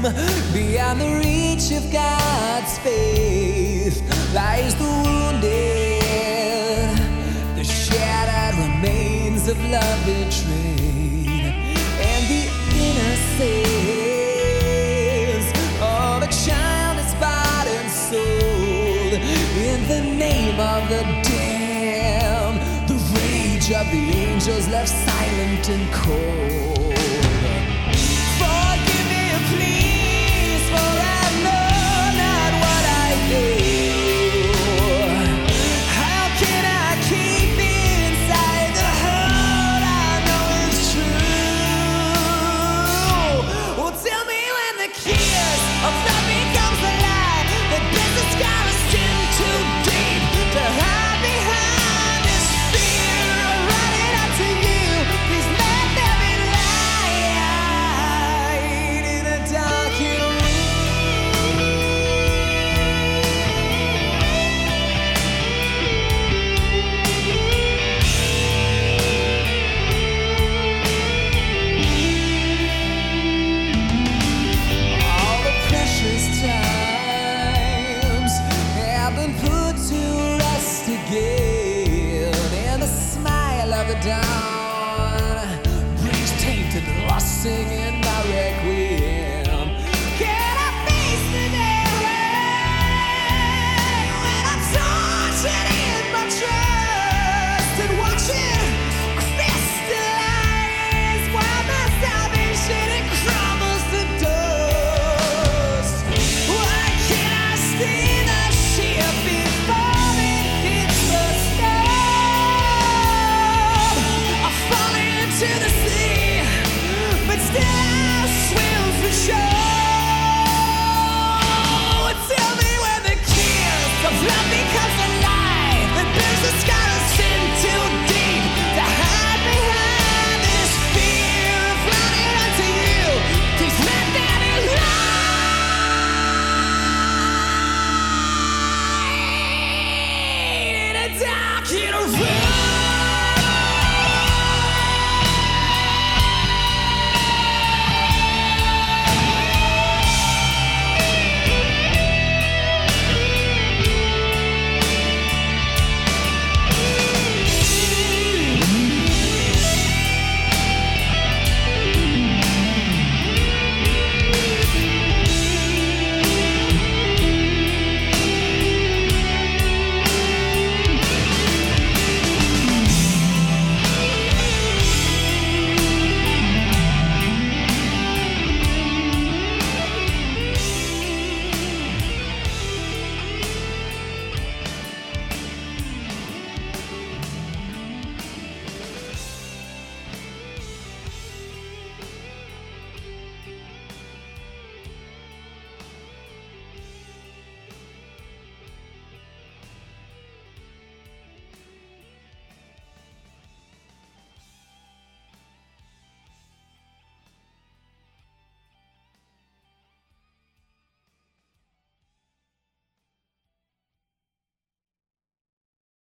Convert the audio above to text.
Beyond the reach of God's faith lies the wounded, the shattered remains of love betrayed, and the innocence of a child is bought and sold in the name of the damned. The rage of the angels left silent and cold.